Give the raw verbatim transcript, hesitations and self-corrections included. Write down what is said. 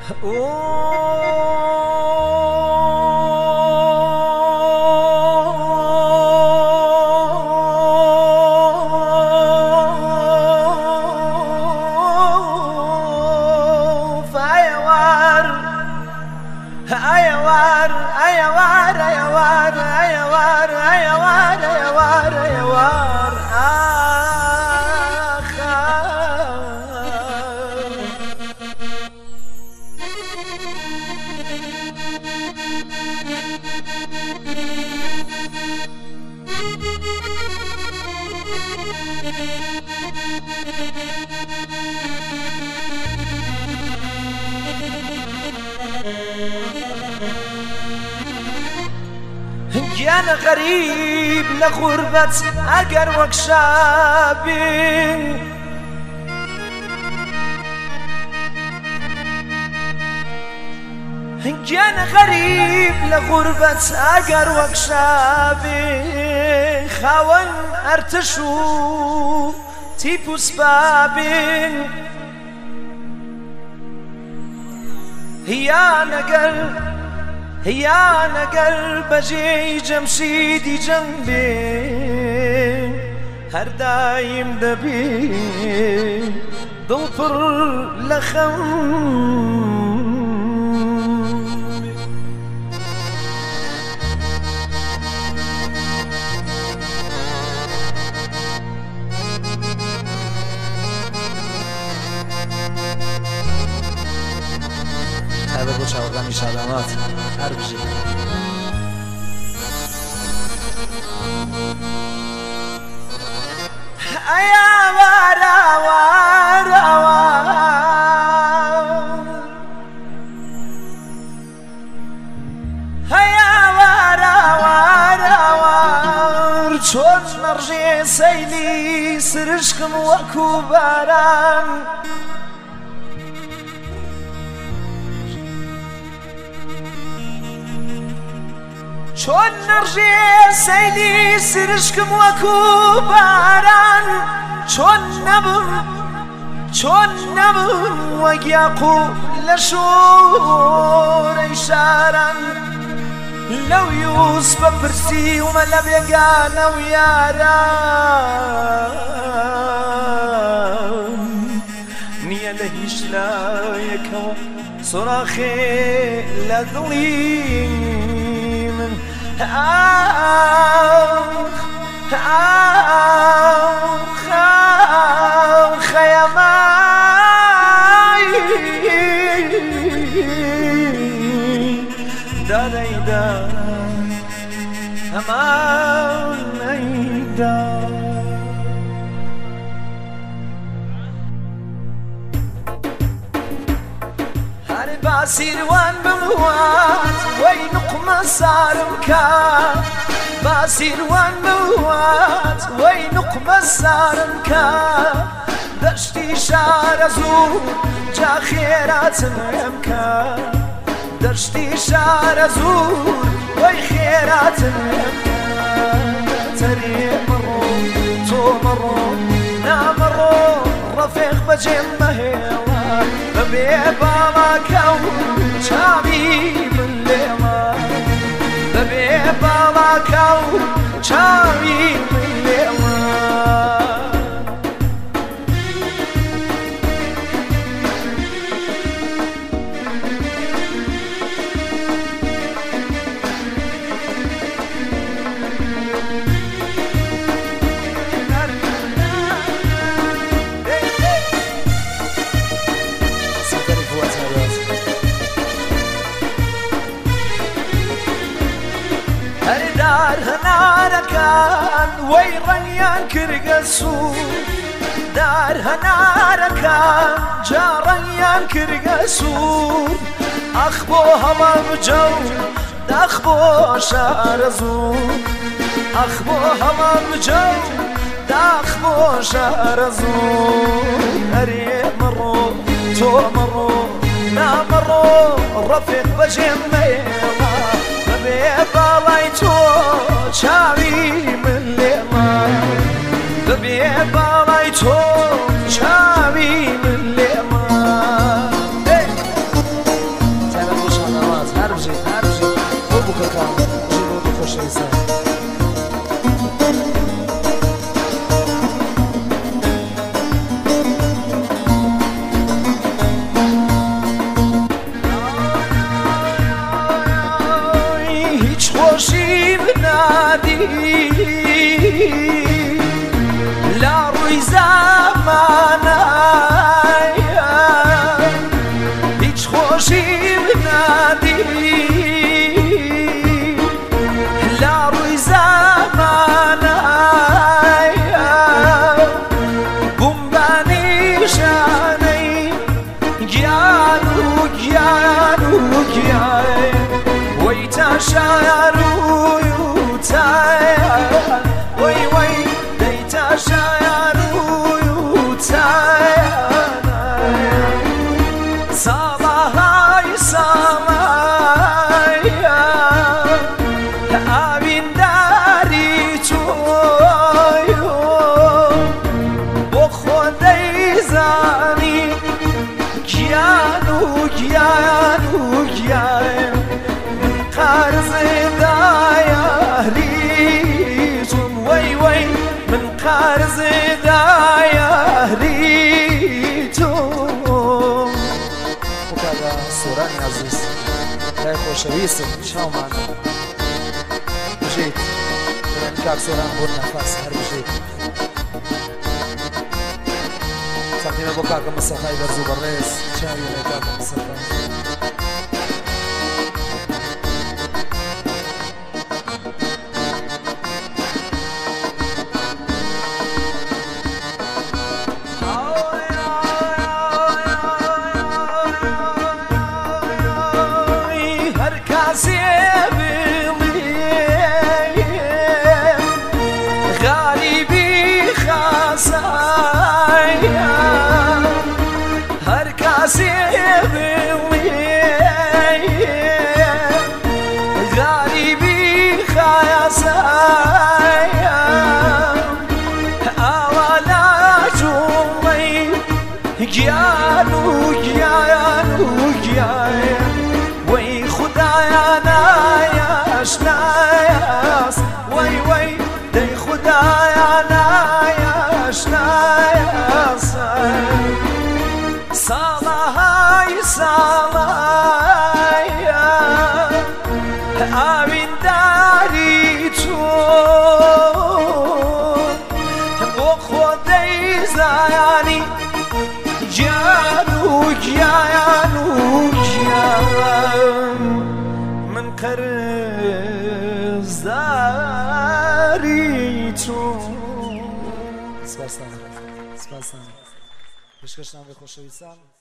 ayawar ayawar ayawar ayawar ayawar ayawar ayawar أنا غريب لغربة أجر وكشابين أنا غريب لغربة أجر وكشابين خاون أرتشو تيبو سبابين هي نقل هي أنا قلب جي جمشيدي جنبي هر دايم دبي ضفر لخم هذا بوش آوردن شادامات هر بجی ayawar awar awar ayawar awar awar çöl narje seyli sırışkım vakubaran چون نرجع سيلي سرشكم وكوباران چون نبم چون نبم وقياقو لشور إشاران لو يوسف برسي وملا بيقانا وياران نيا لهيش لا يكوى صراخي لذوين آخ آخ آخ يا ماي داريدا أمان أيدا هاري باسير وان بموات وين قمصار مكان باسير وان موات وين قمصار مكان دشتي شار زور جا خيرات مكان دشتي شار زور وي خيرات مكان تري مرو تو مرو نا مرو رفيق بجمه هلا ببيبا ما كون شابي بالليمة ببيبا ما كون شابي بالليمة دار هناركان ويريان كرقسو دار هناركان جاريان كرقسو أخبو هما بجو داخبو شارزو أخبو هما بجو داخبو شارزو أري مرو تو مرو نا مرو رفيق بجميلا ببيبا لايتو شاوي من ليما ببيبا لايتو شاوي من ليما لا روی زمانایا هیچ خوشیم ندی لا روی زمانایا بومبانی شانی گیانو گیانو گیان وی تشایرویو تایان وی وی دی تشایرویو تایان سالهای سالهایا آبین داری تویو با خودی زنی گیانو گیانو گیان قرض دایاریتون وی وی من قرض دایاریتون مکرر سورانی عزیز لای خوشویست شامان بجید برن کار سوران بور نفس هر بجید تقدیم بکار که مصطفی برزو برریز چاوی لیکار که مصطفی هر کسی غریبی خیاسایا اولا جوی گیانو گیانو گیان وی خدایا نایش نایس وی وی دی خدایا نایش نایس سالهای سالهایا آبین داری تو با خودی زنی جانو جانو جان من قرض داری تو سپاسم سپاسم بشکشتم به خوشویستم